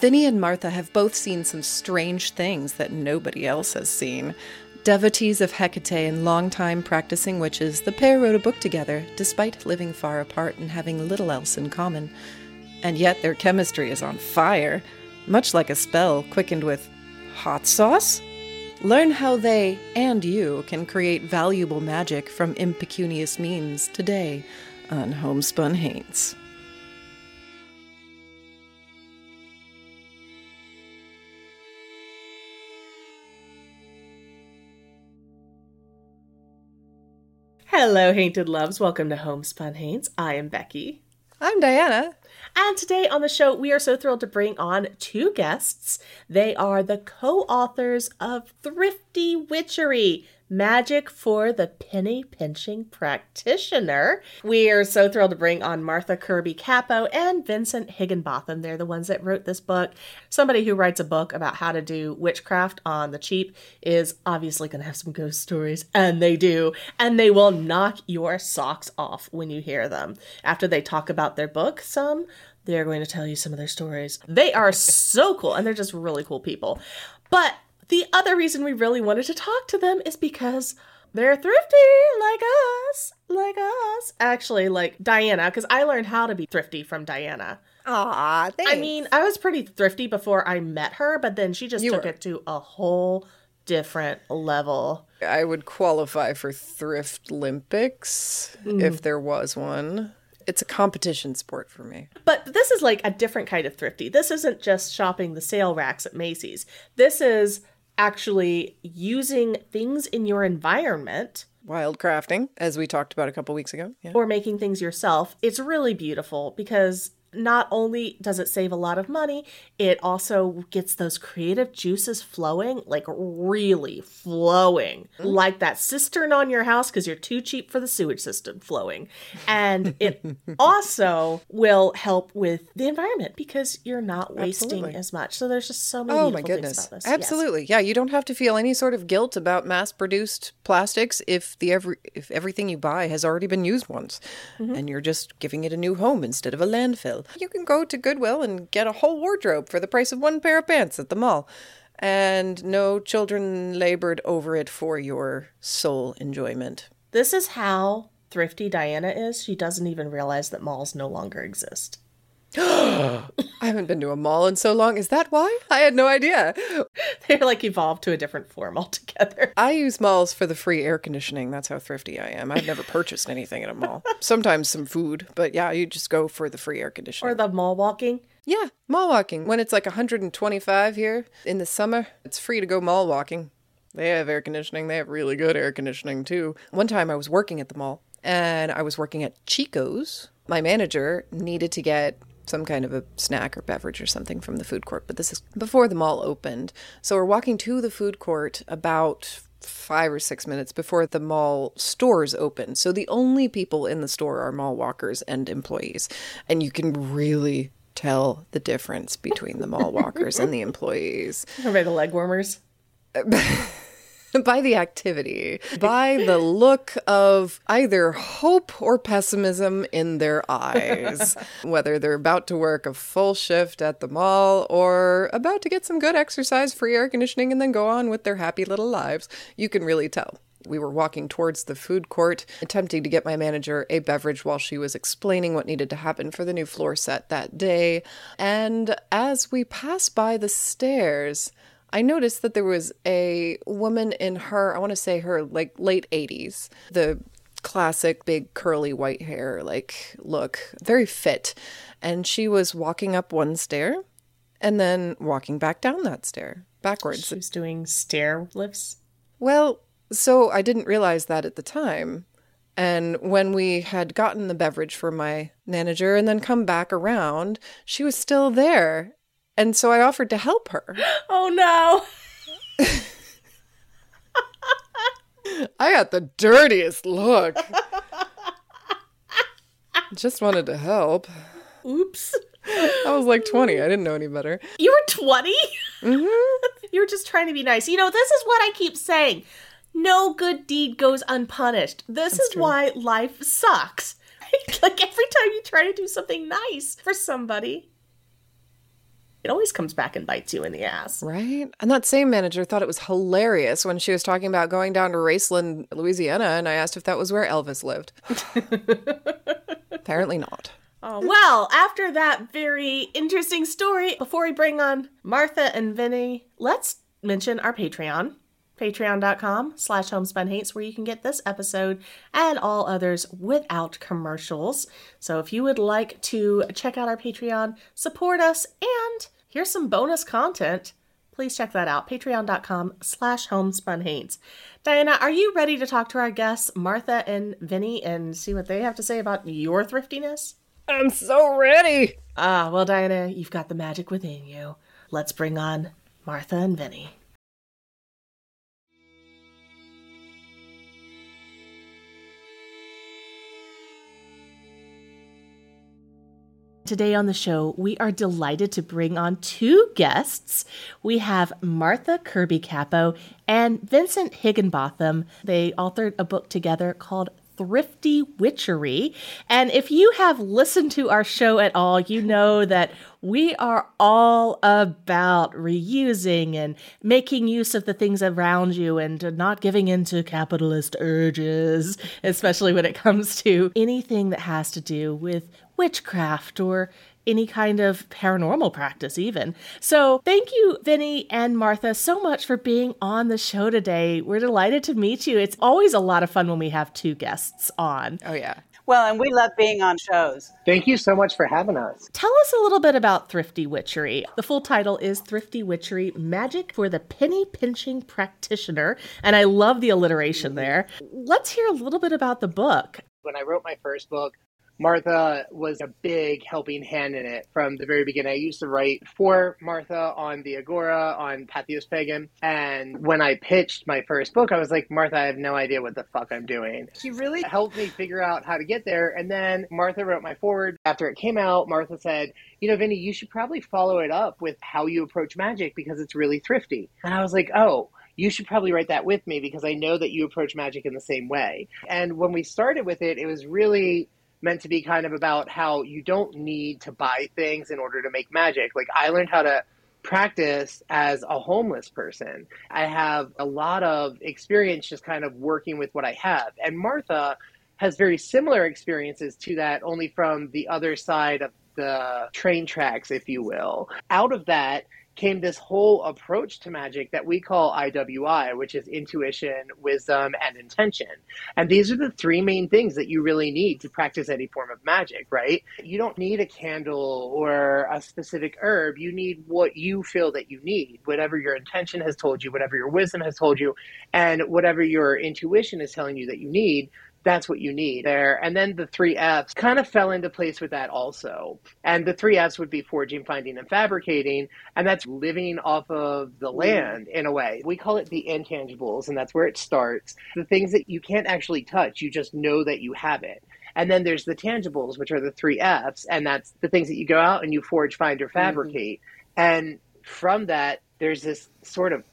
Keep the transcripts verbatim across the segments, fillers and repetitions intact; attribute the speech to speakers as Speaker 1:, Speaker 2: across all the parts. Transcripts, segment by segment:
Speaker 1: Vinny and Martha have both seen some strange things that nobody else has seen. Devotees of Hecate and longtime practicing witches, the pair wrote a book together, despite living far apart and having little else in common. And yet their chemistry is on fire, much like a spell quickened with hot sauce? Learn how they, and you, can create valuable magic from impecunious means today on Homespun Haints.
Speaker 2: Hello, Hainted Loves. Welcome to Homespun Haints. I am Becky.
Speaker 1: I'm Diana.
Speaker 2: And today on the show, we are so thrilled to bring on two guests. They are the co-authors of Thrifty Witchery, Magic for the Penny Pinching Practitioner. We are so thrilled to bring on Martha Kirby Capo and Vincent Higginbotham. They're the ones that wrote this book. Somebody who writes a book about how to do witchcraft on the cheap is obviously going to have some ghost stories, and they do. And they will knock your socks off when you hear them. After they talk about their book, some, they're going to tell you some of their stories. They are so cool, and they're just really cool people. But the other reason we really wanted to talk to them is because they're thrifty like us, like us. Actually, like Diana, because I learned how to be thrifty from Diana.
Speaker 1: Aw, thanks.
Speaker 2: I mean, I was pretty thrifty before I met her, but then she just
Speaker 1: You
Speaker 2: took
Speaker 1: were.
Speaker 2: it to a whole different level.
Speaker 1: I would qualify for Thrift Olympics,
Speaker 2: Mm.
Speaker 1: if there was one. It's a competition sport for me.
Speaker 2: But this is like a different kind of thrifty. This isn't just shopping the sale racks at Macy's. This is actually using things in your environment.
Speaker 1: Wildcrafting, as we talked about a couple weeks ago. Yeah.
Speaker 2: Or making things yourself. It's really beautiful because not only does it save a lot of money, it also gets those creative juices flowing, like really flowing, mm. like that cistern on your house because you're too cheap for the sewage system flowing. And it also will help with the environment because you're not wasting
Speaker 1: Absolutely.
Speaker 2: as much. So there's just so many
Speaker 1: Oh
Speaker 2: beautiful
Speaker 1: my goodness.
Speaker 2: things about this.
Speaker 1: Absolutely.
Speaker 2: Yes.
Speaker 1: Yeah, you don't have to feel any sort of guilt about mass-produced plastics if the every if everything you buy has already been used once mm-hmm. and you're just giving it a new home instead of a landfill. You can go to Goodwill and get a whole wardrobe for the price of one pair of pants at the mall. And no children labored over it for your sole enjoyment.
Speaker 2: This is how thrifty Diana is. She doesn't even realize that malls no longer exist.
Speaker 1: I haven't been to a mall in so long. Is that why? I had no idea.
Speaker 2: They're like evolved to a different form altogether.
Speaker 1: I use malls for the free air conditioning. That's how thrifty I am. I've never purchased anything at a mall. Sometimes some food, but yeah, you just go for the free air conditioning.
Speaker 2: Or the mall walking.
Speaker 1: Yeah, mall walking. When it's like one hundred twenty-five here in the summer, it's free to go mall walking. They have air conditioning. They have really good air conditioning too. One time I was working at the mall and I was working at Chico's. My manager needed to get some kind of a snack or beverage or something from the food court. But this is before the mall opened. So we're walking to the food court about five or six minutes before the mall stores open. So the only people in the store are mall walkers and employees. And you can really tell the difference between the mall walkers and the employees.
Speaker 2: Or by the leg warmers.
Speaker 1: By the activity, by the look of either hope or pessimism in their eyes, whether they're about to work a full shift at the mall or about to get some good exercise, free air conditioning, and then go on with their happy little lives. You can really tell. We were walking towards the food court, attempting to get my manager a beverage while she was explaining what needed to happen for the new floor set that day. And as we passed by the stairs, I noticed that there was a woman in her, I want to say her like late eighties, the classic big curly white hair, like look, very fit. And she was walking up one stair and then walking back down that stair backwards.
Speaker 2: She was doing stair lifts.
Speaker 1: Well, so I didn't realize that at the time. And when we had gotten the beverage for my manager and then come back around, she was still there. And so I offered to help her.
Speaker 2: Oh, no.
Speaker 1: I got the dirtiest look. Just wanted to help.
Speaker 2: Oops.
Speaker 1: I was like twenty. I didn't know any better.
Speaker 2: You were twenty?
Speaker 1: Mm-hmm.
Speaker 2: You were just trying to be nice. You know, this is what I keep saying. No good deed goes unpunished. This
Speaker 1: That's
Speaker 2: is
Speaker 1: true.
Speaker 2: why life sucks. Like every time you try to do something nice for somebody, It always comes back and bites you in the ass.
Speaker 1: Right? And that same manager thought it was hilarious when she was talking about going down to Raceland, Louisiana, and I asked if that was where Elvis lived. Apparently not.
Speaker 2: Oh, well, after that very interesting story, before we bring on Martha and Vinny, let's mention our Patreon. Patreon.com slash Homespun Hates, where you can get this episode and all others without commercials. So if you would like to check out our Patreon, support us, and here's some bonus content, please check that out. Patreon.com slash Homespun Hates. Diana, are you ready to talk to our guests, Martha and Vinny, and see what they have to say about your thriftiness?
Speaker 1: I'm so ready.
Speaker 2: Ah, well, Diana, you've got the magic within you. Let's bring on Martha and Vinny. Today on the show, we are delighted to bring on two guests. We have Martha Kirby Capo and Vincent Higginbotham. They authored a book together called Thrifty Witchery. And if you have listened to our show at all, you know that we are all about reusing and making use of the things around you and not giving in to capitalist urges, especially when it comes to anything that has to do with witchcraft or any kind of paranormal practice even. So thank you, Vinny and Martha, so much for being on the show today. We're delighted to meet you. It's always a lot of fun when we have two guests on.
Speaker 1: Oh, yeah.
Speaker 3: Well, and we love being on shows.
Speaker 4: Thank you so much for having us.
Speaker 2: Tell us a little bit about Thrifty Witchery. The full title is Thrifty Witchery, Magic for the Penny Pinching Practitioner. And I love the alliteration there. Let's hear a little bit about the book.
Speaker 4: When I wrote my first book, Martha was a big helping hand in it from the very beginning. I used to write for Martha on the Agora, on Patheos Pagan. And when I pitched my first book, I was like, Martha, I have no idea what the fuck I'm doing. She really helped me figure out how to get there. And then Martha wrote my foreword. After it came out, Martha said, you know, Vinny, you should probably follow it up with how you approach magic because it's really thrifty. And I was like, oh, you should probably write that with me because I know that you approach magic in the same way. And when we started with it, it was really meant to be kind of about how you don't need to buy things in order to make magic. Like, I learned how to practice as a homeless person. I have a lot of experience just kind of working with what I have. And Martha has very similar experiences to that, only from the other side of the train tracks, if you will. Out of that came this whole approach to magic that we call I W I, which is intuition, wisdom, and intention. And these are the three main things that you really need to practice any form of magic, right? You don't need a candle or a specific herb. You need what you feel that you need, whatever your intention has told you, whatever your wisdom has told you, and whatever your intuition is telling you that you need. That's what you need there. And then the three F's kind of fell into place with that also. And the three F's would be forging, finding, and fabricating. And that's living off of the land in a way. We call it the intangibles, and that's where it starts. The things that you can't actually touch, you just know that you have it. And then there's the tangibles, which are the three F's. And that's the things that you go out and you forge, find, or fabricate. Mm-hmm. And from that, there's this sort of,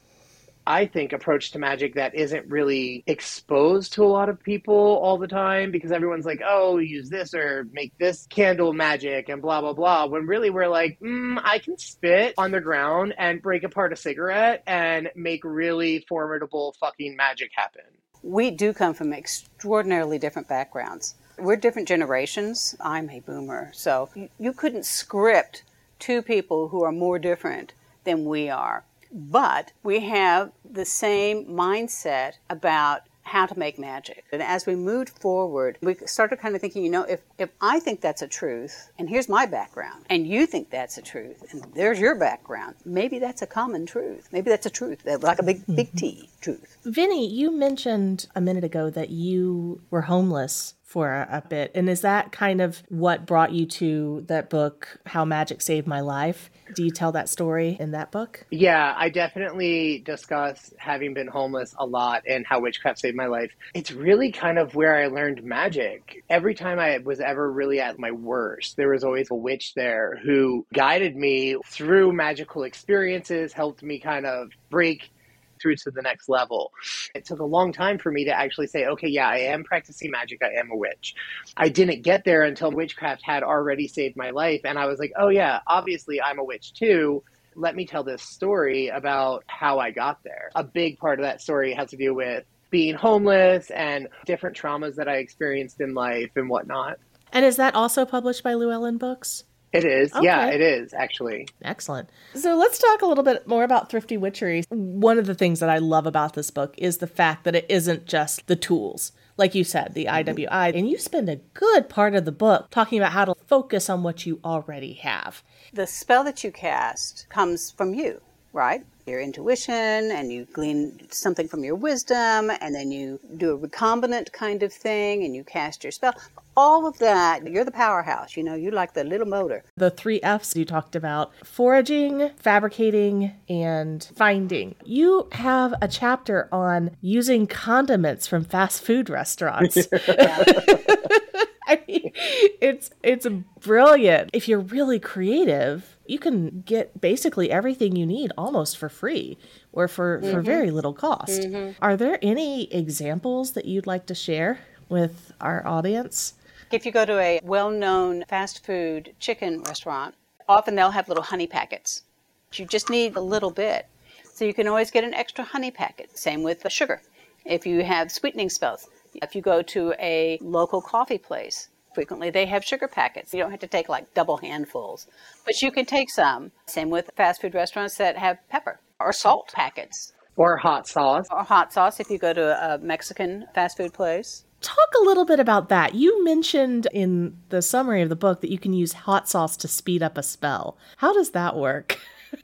Speaker 4: I think, approach to magic that isn't really exposed to a lot of people all the time, because everyone's like, oh, use this or make this candle magic and blah, blah, blah. When really we're like, mm, I can spit on the ground and break apart a cigarette and make really formidable fucking magic happen.
Speaker 3: We do come from extraordinarily different backgrounds. We're different generations. I'm a boomer. So you couldn't script two people who are more different than we are. But we have the same mindset about how to make magic. And as we moved forward, we started kind of thinking, you know, if, if I think that's a truth, and here's my background, and you think that's a truth, and there's your background, maybe that's a common truth. Maybe that's a truth, like a big, big T truth.
Speaker 2: Vinny, you mentioned a minute ago that you were homeless for a, a bit. And is that kind of what brought you to that book, How Magic Saved My Life? Do you tell that story in that book?
Speaker 4: Yeah, I definitely discuss having been homeless a lot and how witchcraft saved my life. It's really kind of where I learned magic. Every time I was ever really at my worst, there was always a witch there who guided me through magical experiences, helped me kind of break through to the next level. It took a long time for me to actually say, okay, yeah, I am practicing magic. I am a witch. I didn't get there until witchcraft had already saved my life. And I was like, oh yeah, obviously I'm a witch too. Let me tell this story about how I got there. A big part of that story has to do with being homeless and different traumas that I experienced in life and whatnot.
Speaker 2: And is that also published by Llewellyn Books?
Speaker 4: It is.
Speaker 2: Okay.
Speaker 4: Yeah, it is, actually.
Speaker 2: Excellent. So let's talk a little bit more about Thrifty Witchery. One of the things that I love about this book is the fact that it isn't just the tools. Like you said, the I W I. And you spend a good part of the book talking about how to focus on what you already have.
Speaker 3: The spell that you cast comes from you, right? Your intuition, and you glean something from your wisdom, and then you do a recombinant kind of thing, and you cast your spell. All of that, you're the powerhouse, you know, you're like the little motor.
Speaker 2: The three F's you talked about, foraging, fabricating, and finding. You have a chapter on using condiments from fast food restaurants. I mean, it's it's brilliant. If you're really creative, you can get basically everything you need almost for free or for, mm-hmm. for very little cost. Mm-hmm. Are there any examples that you'd like to share with our audience?
Speaker 3: If you go to a well-known fast food chicken restaurant, often they'll have little honey packets. You just need a little bit. So you can always get an extra honey packet. Same with the sugar. If you have sweetening spells, if you go to a local coffee place, frequently they have sugar packets. You don't have to take like double handfuls, but you can take some. Same with fast food restaurants that have pepper or salt packets.
Speaker 4: Or hot sauce.
Speaker 3: Or hot sauce if you go to a Mexican fast food place.
Speaker 2: Talk a little bit about that. You mentioned in the summary of the book that you can use hot sauce to speed up a spell. How does that work?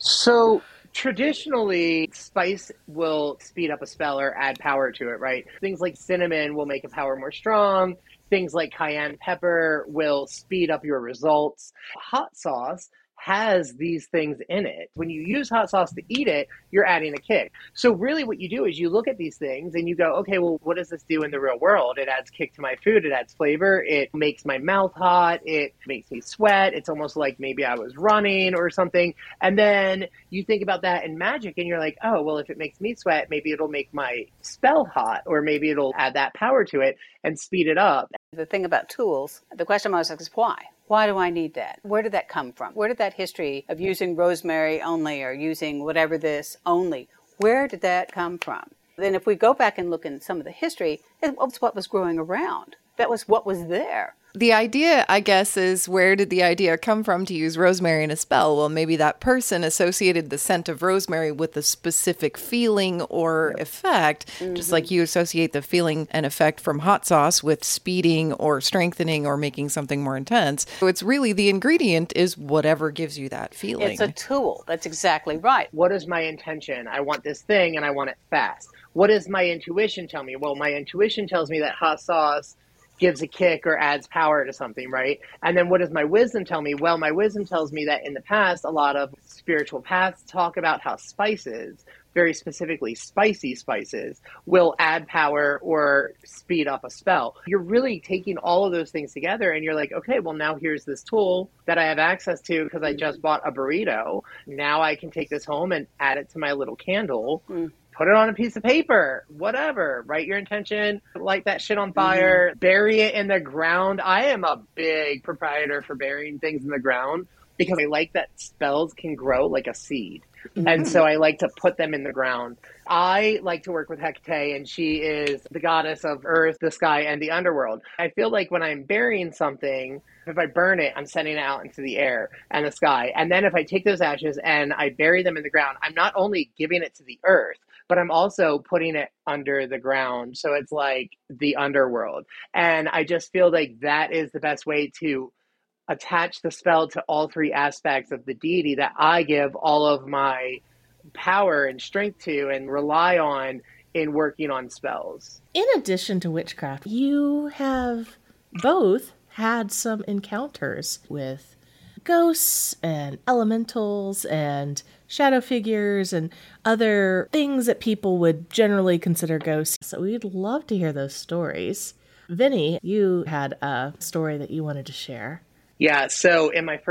Speaker 4: So traditionally, spice will speed up a spell or add power to it, right? Things like cinnamon will make a power more strong. Things like cayenne pepper will speed up your results. Hot sauce has these things in it. When you use hot sauce to eat it, you're adding a kick. So really what you do is you look at these things and you go, okay, well, what does this do in the real world? It adds kick to my food. It adds flavor. It makes my mouth hot. It makes me sweat. It's almost like maybe I was running or something. And then you think about that in magic and you're like, oh, well, if it makes me sweat, maybe it'll make my spell hot, or maybe it'll add that power to it and speed it up.
Speaker 3: The thing about tools, the question I always ask is why? Why do I need that? Where did that come from? Where did that history of using rosemary only or using whatever this only, where did that come from? Then if we go back and look in some of the history, it was what was growing around. That was what was there.
Speaker 1: The idea, I guess, is where did the idea come from to use rosemary in a spell? Well, maybe that person associated the scent of rosemary with a specific feeling or effect, mm-hmm. just like you associate the feeling and effect from hot sauce with speeding or strengthening or making something more intense. So it's really the ingredient is whatever gives you that feeling.
Speaker 3: It's a tool. That's exactly right.
Speaker 4: What is my intention? I want this thing and I want it fast. What does my intuition tell me? Well, my intuition tells me that hot sauce gives a kick or adds power to something, right? And then what does my wisdom tell me? Well, my wisdom tells me that in the past, a lot of spiritual paths talk about how spices, very specifically spicy spices, will add power or speed up a spell. You're really taking all of those things together and you're like, okay, well, now here's this tool that I have access to because I just bought a burrito. Now I can take this home and add it to my little candle. Mm. Put it on a piece of paper, whatever, write your intention, light that shit on fire, mm-hmm. bury it in the ground. I am a big proprietor for burying things in the ground because I like that spells can grow like a seed. Mm-hmm. And so I like to put them in the ground. I like to work with Hecate, and she is the goddess of earth, the sky, and the underworld. I feel like when I'm burying something, if I burn it, I'm sending it out into the air and the sky. And then if I take those ashes and I bury them in the ground, I'm not only giving it to the earth, but I'm also putting it under the ground. So it's like the underworld. And I just feel like that is the best way to attach the spell to all three aspects of the deity that I give all of my power and strength to and rely on in working on spells.
Speaker 2: In addition to witchcraft, you have both had some encounters with ghosts and elementals and shadow figures and other things that people would generally consider ghosts. So we'd love to hear those stories. Vinny, you had a story that you wanted to share.
Speaker 4: Yeah, so in my first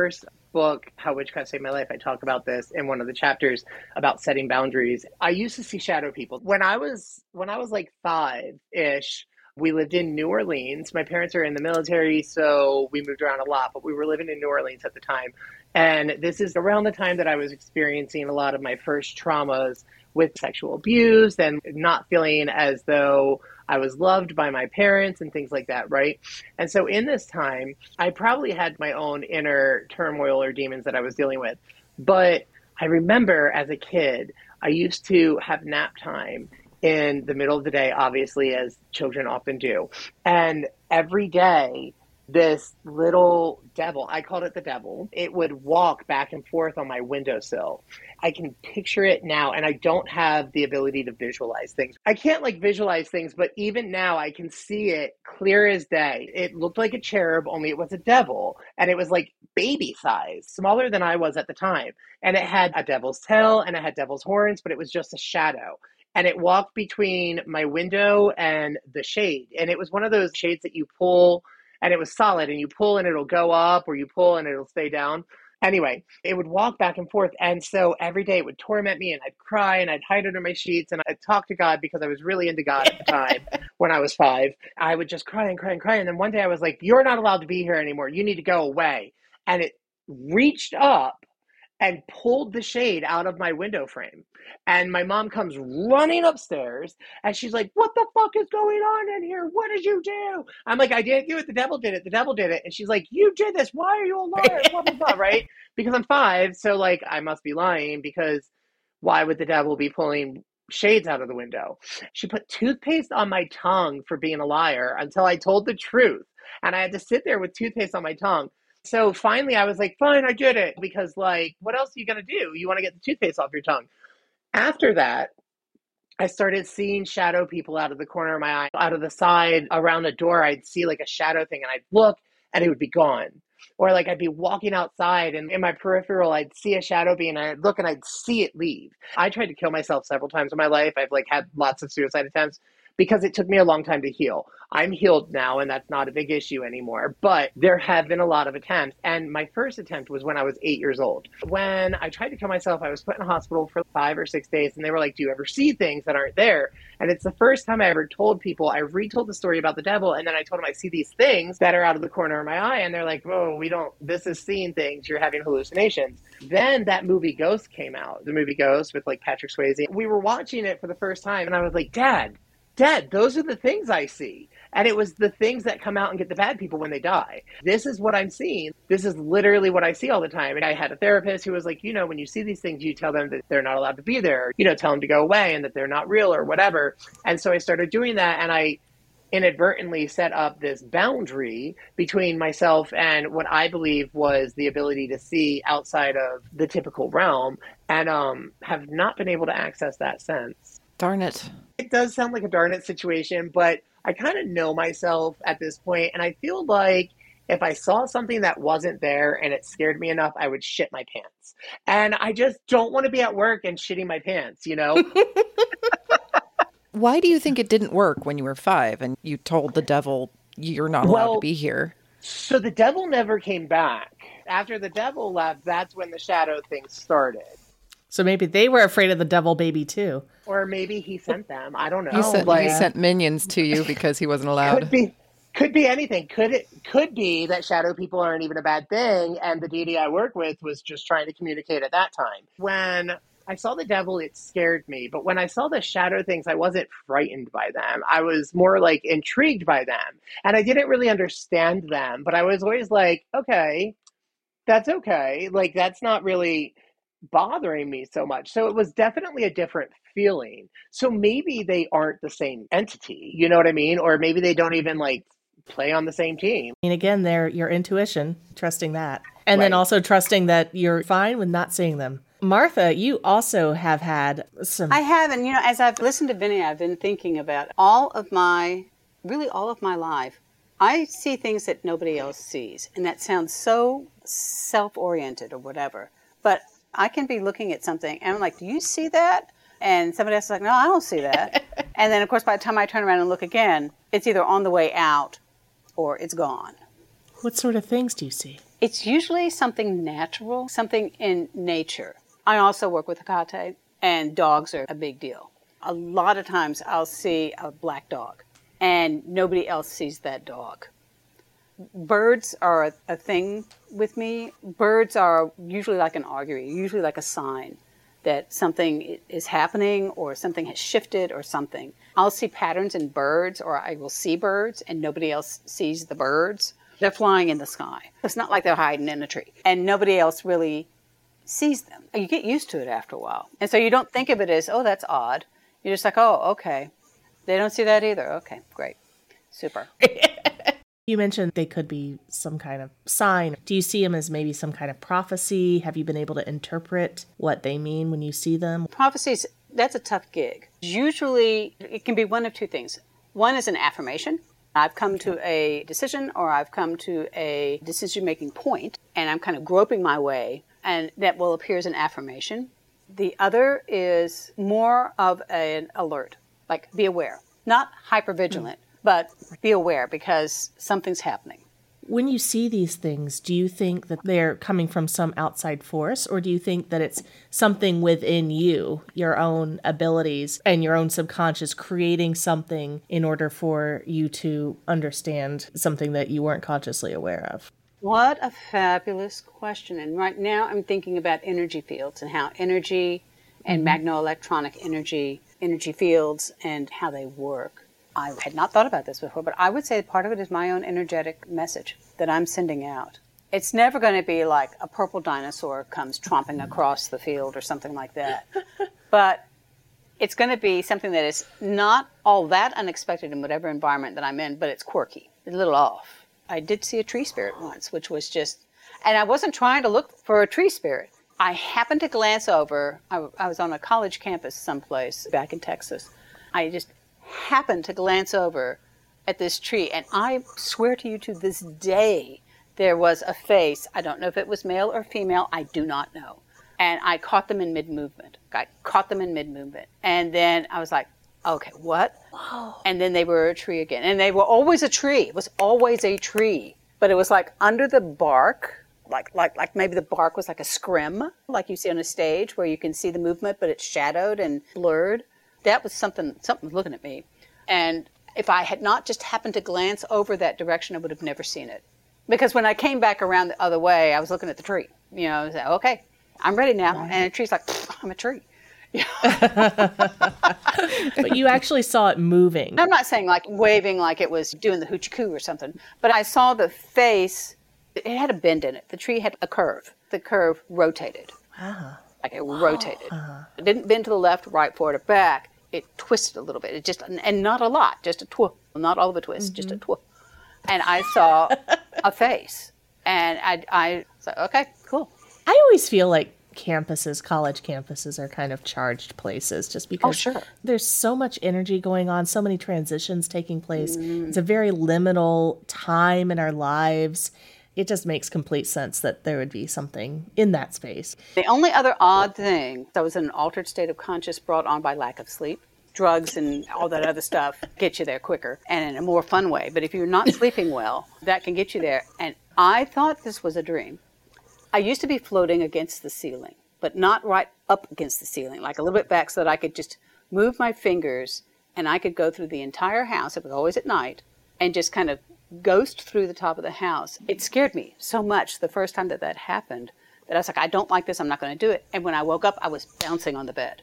Speaker 4: book, How Witchcraft Saved My Life, I talk about this in one of the chapters about setting boundaries. I used to see shadow people. When I was when I was like five-ish, we lived in New Orleans. My parents are in the military, so we moved around a lot, but we were living in New Orleans at the time. And this is around the time that I was experiencing a lot of my first traumas with sexual abuse and not feeling as though I was loved by my parents and things like that, right? And so in this time, I probably had my own inner turmoil or demons that I was dealing with. But I remember as a kid, I used to have nap time in the middle of the day, obviously, as children often do. And every day, this little devil, I called it the devil, it would walk back and forth on my windowsill. I can picture it now, and I don't have the ability to visualize things. I can't like visualize things, but even now I can see it clear as day. It looked like a cherub, only it was a devil, and it was like baby size, smaller than I was at the time. And it had a devil's tail and it had devil's horns, but it was just a shadow. And it walked between my window and the shade. And it was one of those shades that you pull and it was solid, and you pull and it'll go up, or you pull and it'll stay down. Anyway, it would walk back and forth. And so every day it would torment me, and I'd cry and I'd hide under my sheets and I'd talk to God because I was really into God at the time when I was five. I would just cry and cry and cry. And then one day I was like, you're not allowed to be here anymore. You need to go away. And it reached up and pulled the shade out of my window frame. And my mom comes running upstairs and she's like, what the fuck is going on in here? What did you do? I'm like, I didn't do it. The devil did it. The devil did it. And she's like, you did this. Why are you a liar? Blah, blah, blah, right? Because I'm five. So like, I must be lying, because why would the devil be pulling shades out of the window? She put toothpaste on my tongue for being a liar until I told the truth. And I had to sit there with toothpaste on my tongue. So finally I was like, fine, I did it. Because like, what else are you going to do? You want to get the toothpaste off your tongue. After that, I started seeing shadow people out of the corner of my eye, out of the side, around the door. I'd see like a shadow thing and I'd look and it would be gone. Or like I'd be walking outside and in my peripheral, I'd see a shadow being, and I'd look and I'd see it leave. I tried to kill myself several times in my life. I've like had lots of suicide attempts because it took me a long time to heal. I'm healed now, and that's not a big issue anymore, but there have been a lot of attempts. And my first attempt was when I was eight years old. When I tried to kill myself, I was put in a hospital for five or six days, and they were like, do you ever see things that aren't there? And it's the first time I ever told people. I retold the story about the devil, and then I told them I see these things that are out of the corner of my eye, and they're like, whoa, we don't, this is seeing things, you're having hallucinations. Then that movie Ghost came out, the movie Ghost with like Patrick Swayze. We were watching it for the first time, and I was like, Dad, Dad, those are the things I see. And it was the things that come out and get the bad people when they die. This is what I'm seeing. This is literally what I see all the time. And I had a therapist who was like, you know, when you see these things, you tell them that they're not allowed to be there, you know, tell them to go away and that they're not real or whatever. And so I started doing that, and I inadvertently set up this boundary between myself and what I believe was the ability to see outside of the typical realm, and um, have not been able to access that since.
Speaker 1: Darn it.
Speaker 4: It does sound like a darn it situation, but I kind of know myself at this point, and I feel like if I saw something that wasn't there and it scared me enough, I would shit my pants. And I just don't want to be at work and shitting my pants, you know?
Speaker 1: Why do you think it didn't work when you were five and you told the devil you're not allowed
Speaker 4: well,
Speaker 1: to be here?
Speaker 4: So the devil never came back. After the devil left, that's when the shadow thing started.
Speaker 2: So maybe they were afraid of the devil baby too.
Speaker 4: Or maybe he sent them. I don't know.
Speaker 1: He sent,
Speaker 4: like,
Speaker 1: he sent minions to you because he wasn't allowed.
Speaker 4: Could be, could be anything. Could it could be that shadow people aren't even a bad thing, and the deity I work with was just trying to communicate at that time. When I saw the devil, it scared me. But when I saw the shadow things, I wasn't frightened by them. I was more like intrigued by them. And I didn't really understand them, but I was always like, okay, that's okay. Like, that's not really bothering me so much. So it was definitely a different feeling. So maybe they aren't the same entity, you know what I mean? Or maybe they don't even like play on the same team.
Speaker 2: And again, they're your intuition, trusting that. And
Speaker 4: Right.
Speaker 2: then also trusting that you're fine with not seeing them. Martha, you also have had some...
Speaker 3: I have, and you know, as I've listened to Vinny, I've been thinking about all of my, really all of my life. I see things that nobody else sees, and that sounds so self-oriented or whatever. But I can be looking at something, and I'm like, do you see that? And somebody else is like, no, I don't see that. And then, of course, by the time I turn around and look again, it's either on the way out or it's gone.
Speaker 2: What sort of things do you see?
Speaker 3: It's usually something natural, something in nature. I also work with Hecate, and dogs are a big deal. A lot of times I'll see a black dog, and nobody else sees that dog. Birds are a, a thing with me. Birds are usually like an augury, usually like a sign that something is happening or something has shifted or something. I'll see patterns in birds, or I will see birds and nobody else sees the birds. They're flying in the sky. It's not like they're hiding in a tree and nobody else really sees them. You get used to it after a while. And so you don't think of it as, oh, that's odd. You're just like, oh, okay. They don't see that either. Okay, great. Super.
Speaker 2: You mentioned they could be some kind of sign. Do you see them as maybe some kind of prophecy? Have you been able to interpret what they mean when you see them?
Speaker 3: Prophecies, that's a tough gig. Usually, it can be one of two things. One is an affirmation. I've come to a decision or I've come to a decision-making point, and I'm kind of groping my way, and that will appear as an affirmation. The other is more of an alert, like be aware. Not hypervigilant, mm. but be aware because something's happening.
Speaker 2: When you see these things, do you think that they're coming from some outside force, or do you think that it's something within you, your own abilities and your own subconscious creating something in order for you to understand something that you weren't consciously aware of?
Speaker 3: What a fabulous question. And right now I'm thinking about energy fields and how energy and mm-hmm. magnoelectronic energy, energy fields and how they work. I had not thought about this before, but I would say part of it is my own energetic message that I'm sending out. It's never going to be like a purple dinosaur comes tromping across the field or something like that. But it's going to be something that is not all that unexpected in whatever environment that I'm in, but it's quirky. It's a little off. I did see a tree spirit once, which was just, and I wasn't trying to look for a tree spirit. I happened to glance over. I, I was on a college campus someplace back in Texas. I just happened to glance over at this tree, and I swear to you to this day, there was a face. I don't know if it was male or female. I do not know. And I caught them in mid-movement. I caught them in mid-movement. And then I was like, okay, what? Whoa. And then they were a tree again. And they were always a tree. It was always a tree. But it was like under the bark, like like like maybe the bark was like a scrim, like you see on a stage where you can see the movement, but it's shadowed and blurred. That was something, something was looking at me. And if I had not just happened to glance over that direction, I would have never seen it. Because when I came back around the other way, I was looking at the tree. You know, I was like, okay, I'm ready now. Right. And the tree's like, I'm a tree.
Speaker 2: But you actually saw it moving.
Speaker 3: I'm not saying like waving like it was doing the hoochie coo or something, but I saw the face. It had a bend in it. The tree had a curve. The curve rotated. Uh-huh. Like it rotated. Uh-huh. It didn't bend to the left, right, forward, or back. It twisted a little bit. It just, and not a lot, just a twirl. Not all of a twist, mm-hmm. just a twirl. And I saw a face. And I, I was like, okay, cool.
Speaker 2: I always feel like campuses, college campuses are kind of charged places just because
Speaker 3: oh, sure.
Speaker 2: there's so much energy going on, so many transitions taking place. Mm. It's a very liminal time in our lives. It just makes complete sense that there would be something in that space.
Speaker 3: The only other odd thing, I was in an altered state of conscious brought on by lack of sleep. Drugs and all that other stuff get you there quicker and in a more fun way. But if you're not sleeping well, that can get you there. And I thought this was a dream. I used to be floating against the ceiling, but not right up against the ceiling, like a little bit back so that I could just move my fingers and I could go through the entire house. It was always at night and just kind of ghost through the top of the house. It scared me so much the first time that that happened that I was like, I don't like this. I'm not going to do it. And when I woke up, I was bouncing on the bed.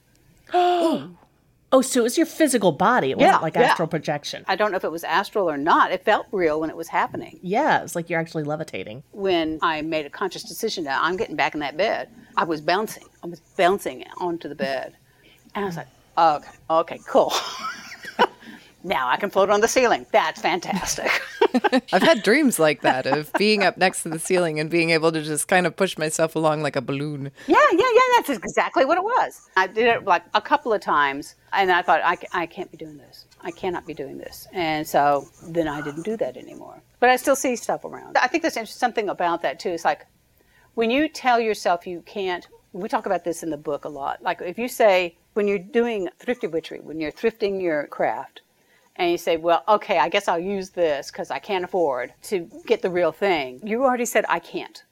Speaker 2: Oh, so it was your physical body. It wasn't
Speaker 3: yeah,
Speaker 2: like
Speaker 3: yeah.
Speaker 2: astral projection.
Speaker 3: I don't know if it was astral or not. It felt real when it was happening.
Speaker 2: Yeah, it's like you're actually levitating.
Speaker 3: When I made a conscious decision that I'm getting back in that bed, I was bouncing. I was bouncing onto the bed. And I was like, okay, okay, cool. Now I can float on the ceiling. That's fantastic.
Speaker 1: I've had dreams like that of being up next to the ceiling and being able to just kind of push myself along like a balloon.
Speaker 3: Yeah, yeah, yeah. That's exactly what it was. I did it like a couple of times, and I thought, I, I can't be doing this. I cannot be doing this. And so then I didn't do that anymore. But I still see stuff around. I think there's something about that, too. It's like when you tell yourself you can't, we talk about this in the book a lot. Like if you say, when you're doing thrifty witchery, when you're thrifting your craft, and you say, well, okay, I guess I'll use this because I can't afford to get the real thing. You already said, I can't.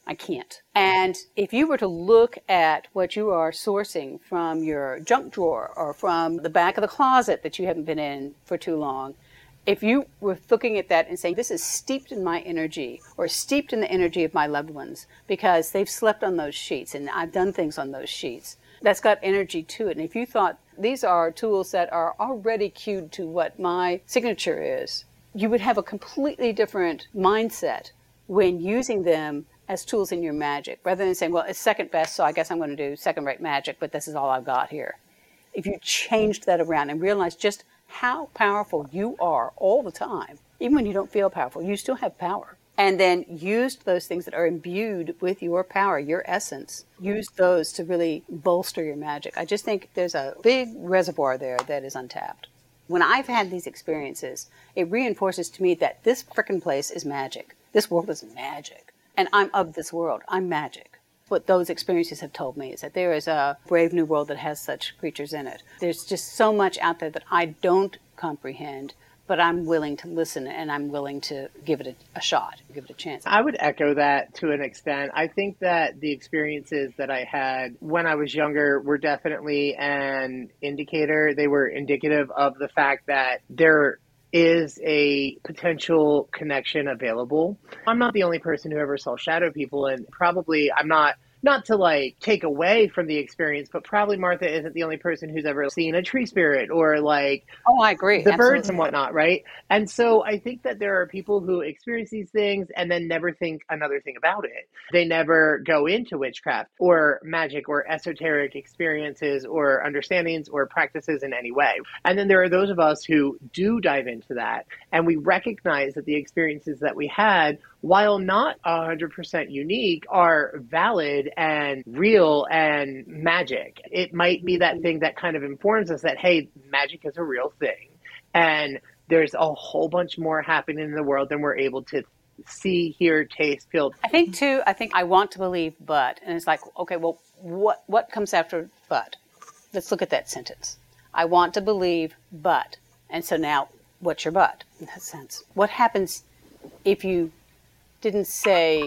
Speaker 3: I can't. And if you were to look at what you are sourcing from your junk drawer or from the back of the closet that you haven't been in for too long, if you were looking at that and saying, this is steeped in my energy or steeped in the energy of my loved ones because they've slept on those sheets and I've done things on those sheets, that's got energy to it. And if you thought these are tools that are already cued to what my signature is, you would have a completely different mindset when using them as tools in your magic, rather than saying, well, it's second best, so I guess I'm going to do second-rate magic, but this is all I've got here. If you changed that around and realized just how powerful you are all the time, even when you don't feel powerful, you still have power. And then used those things that are imbued with your power, your essence, used those to really bolster your magic. I just think there's a big reservoir there that is untapped. When I've had these experiences, it reinforces to me that this frickin' place is magic. This world is magic. And I'm of this world. I'm magic. What those experiences have told me is that there is a brave new world that has such creatures in it. There's just so much out there that I don't comprehend, but I'm willing to listen and I'm willing to give it a, a shot, give it a chance.
Speaker 4: I would echo that to an extent. I think that the experiences that I had when I was younger were definitely an indicator. They were indicative of the fact that there is a potential connection available. I'm not the only person who ever saw shadow people, and probably I'm not not to like take away from the experience, but probably Martha isn't the only person who's ever seen a tree spirit or like
Speaker 3: oh, I agree.
Speaker 4: the
Speaker 3: Absolutely.
Speaker 4: birds and whatnot, right? And so I think that there are people who experience these things and then never think another thing about it. They never go into witchcraft or magic or esoteric experiences or understandings or practices in any way. And then there are those of us who do dive into that, and we recognize that the experiences that we had, while not one hundred percent unique, are valid and real and magic. It might be that thing that kind of informs us that, hey, magic is a real thing. And there's a whole bunch more happening in the world than we're able to see, hear, taste, feel.
Speaker 3: I think, too, I think I want to believe, but, and it's like, okay, well, what, what comes after but? Let's look at that sentence. I want to believe, but. And so now, what's your but in that sense? What happens if you didn't say,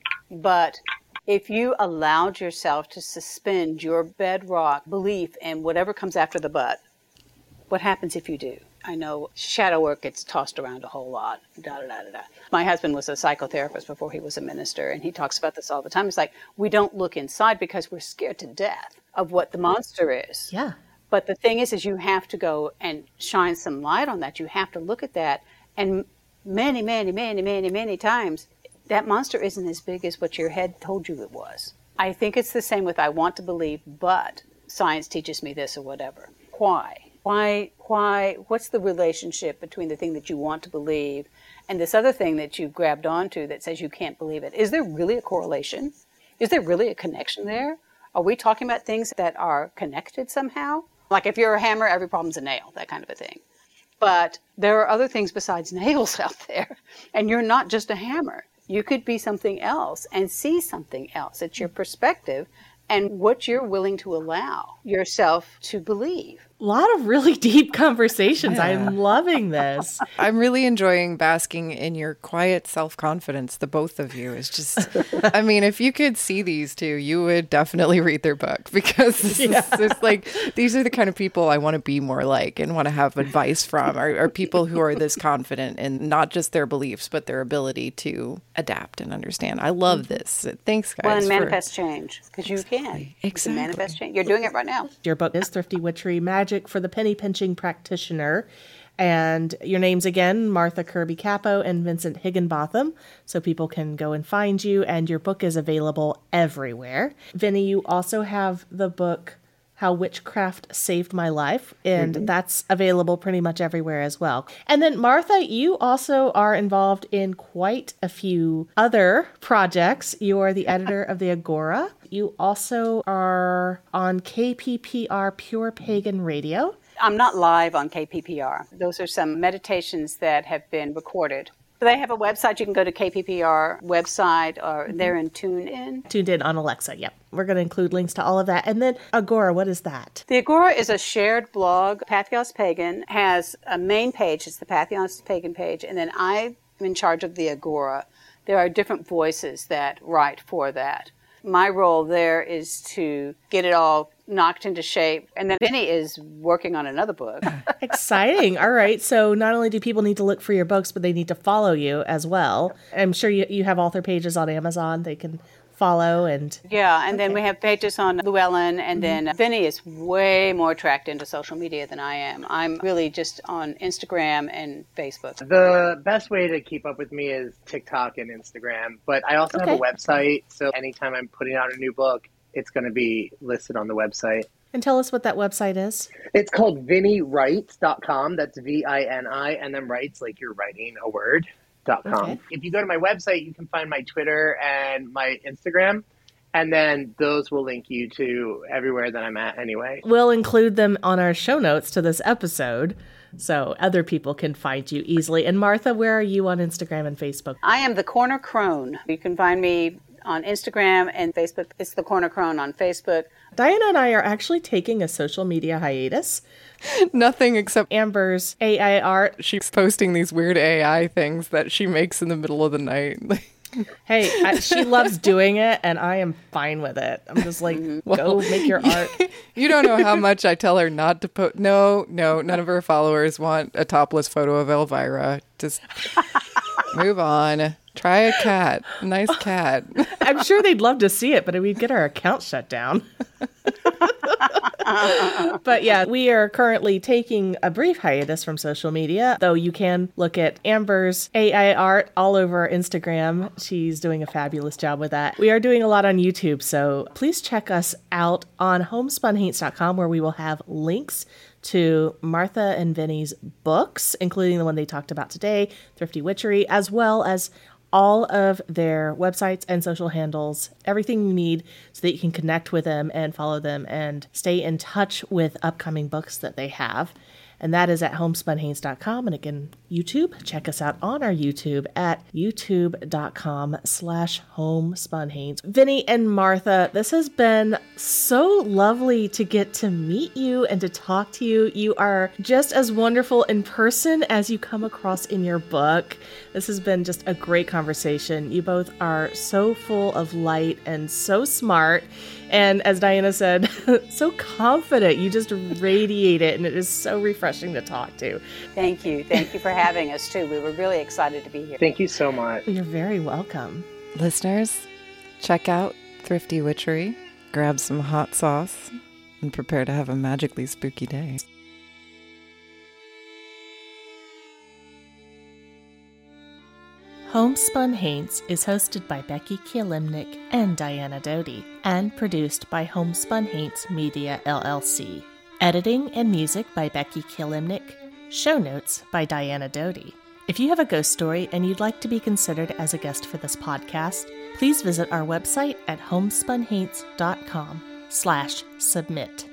Speaker 3: but if you allowed yourself to suspend your bedrock belief in whatever comes after the but, what happens if you do? I know shadow work gets tossed around a whole lot. Da, da, da, da, da. My husband was a psychotherapist before he was a minister, and he talks about this all the time. It's like, we don't look inside because we're scared to death of what the monster is.
Speaker 2: Yeah.
Speaker 3: But the thing is, is you have to go and shine some light on that. You have to look at that. And many, many, many, many, many times, that monster isn't as big as what your head told you it was. I think it's the same with I want to believe, but science teaches me this or whatever. Why? Why? Why? What's the relationship between the thing that you want to believe and this other thing that you grabbed onto that says you can't believe it? Is there really a correlation? Is there really a connection there? Are we talking about things that are connected somehow? Like if you're a hammer, every problem's a nail, that kind of a thing. But there are other things besides nails out there, and you're not just a hammer. You could be something else and see something else. It's your perspective and what you're willing to allow yourself to believe.
Speaker 2: A lot of really deep conversations.
Speaker 1: Yeah.
Speaker 2: I'm loving this.
Speaker 1: I'm really enjoying basking in your quiet self-confidence, the both of you. Is just, I mean, if you could see these two, you would definitely read their book, because this yeah. is it's like, these are the kind of people I want to be more like and want to have advice from, are, are people who are this confident in not just their beliefs, but their ability to adapt and understand. I love this. Thanks, guys.
Speaker 3: Well, and
Speaker 1: for...
Speaker 3: manifest change, because you can.
Speaker 1: Exactly.
Speaker 3: You can manifest change. You're doing it right now.
Speaker 2: Your book is Thrifty Witchery, Magic for the Penny Pinching Practitioner. And your names again, Martha Kirby Capo and Vincent Higginbotham, so people can go and find you. And your book is available everywhere. Vinny, you also have the book How Witchcraft Saved My Life, and mm-hmm. that's available pretty much everywhere as well. And then Martha, you also are involved in quite a few other projects. You are the editor of the Agora. You also are on K P P R Pure Pagan Radio.
Speaker 3: I'm not live on K P P R. Those are some meditations that have been recorded. They have a website. You can go to K P P R website, or mm-hmm. they're in TuneIn.
Speaker 2: Tuned in on Alexa, yep. We're going to include links to all of that. And then Agora, what is that?
Speaker 3: The Agora is a shared blog. Patheos Pagan has a main page. It's the Patheos Pagan page. And then I'm in charge of the Agora. there are different voices that write for that. My role there is to get it all knocked into shape. And then Vinny is working on another book.
Speaker 2: Exciting. All right. So not only do people need to look for your books, but they need to follow you as well. I'm sure you, you have author pages on Amazon they can follow. And
Speaker 3: yeah, and
Speaker 2: okay.
Speaker 3: then we have pages on Llewellyn, and mm-hmm. then Vinny is way more tracked into social media than I am. I'm really just on Instagram and Facebook.
Speaker 4: The best way to keep up with me is TikTok and Instagram, but I also
Speaker 2: okay.
Speaker 4: have a website, so anytime I'm putting out a new book, it's going to be listed on the website.
Speaker 2: And tell us what that website is.
Speaker 4: It's called vinny writes dot com. That's V I N I, and then writes like you're writing a word. Dot com. Okay. If you go to my website, you can find my Twitter and my Instagram, and then those will link you to everywhere that I'm at anyway.
Speaker 2: We'll include them on our show notes to this episode so other people can find you easily. And Martha, where are you on Instagram and Facebook?
Speaker 3: I am the Corner Crone. You can find me on Instagram and Facebook. It's the Corner Crone on Facebook.
Speaker 2: Diana and I are actually taking a social media hiatus.
Speaker 1: Nothing except
Speaker 2: Amber's A I art.
Speaker 1: She's posting these weird A I things that she makes in the middle of the night.
Speaker 2: Hey, I, she loves doing it, and I am fine with it. I'm just like, well, go make your art.
Speaker 1: You don't know how much I tell her not to put. No, no, none of her followers want a topless photo of Elvira. Just move on. Try a cat. A nice cat.
Speaker 2: I'm sure they'd love to see it, but we'd get our account shut down. But yeah, we are currently taking a brief hiatus from social media, though you can look at Amber's A I art all over Instagram. She's doing a fabulous job with that. We are doing a lot on YouTube, so please check us out on homespun haints dot com, where we will have links to Martha and Vinny's books, including the one they talked about today, Thrifty Witchery, as well as all of their websites and social handles, everything you need so that you can connect with them and follow them and stay in touch with upcoming books that they have. And that is at homespun haints dot com. And again, YouTube, check us out on our YouTube at youtube.com slash homespunhaints. Vinny and Martha, this has been so lovely to get to meet you and to talk to you. You are just as wonderful in person as you come across in your book. This has been just a great conversation. You both are so full of light and so smart. And as Diana said, so confident. You just radiate it, and it is so refreshing to talk to.
Speaker 3: Thank you. Thank you for having us, too. We were really excited to be here.
Speaker 4: Thank you so much.
Speaker 2: You're very welcome.
Speaker 1: Listeners, check out Thrifty Witchery, grab some hot sauce, and prepare to have a magically spooky day.
Speaker 2: Homespun Haints is hosted by Becky Kielimnik and Diana Doty, and produced by Homespun Haints Media, L L C. Editing and music by Becky Kielimnik. Show notes by Diana Doty. If you have a ghost story and you'd like to be considered as a guest for this podcast, please visit our website at homespun haints dot com slash submit.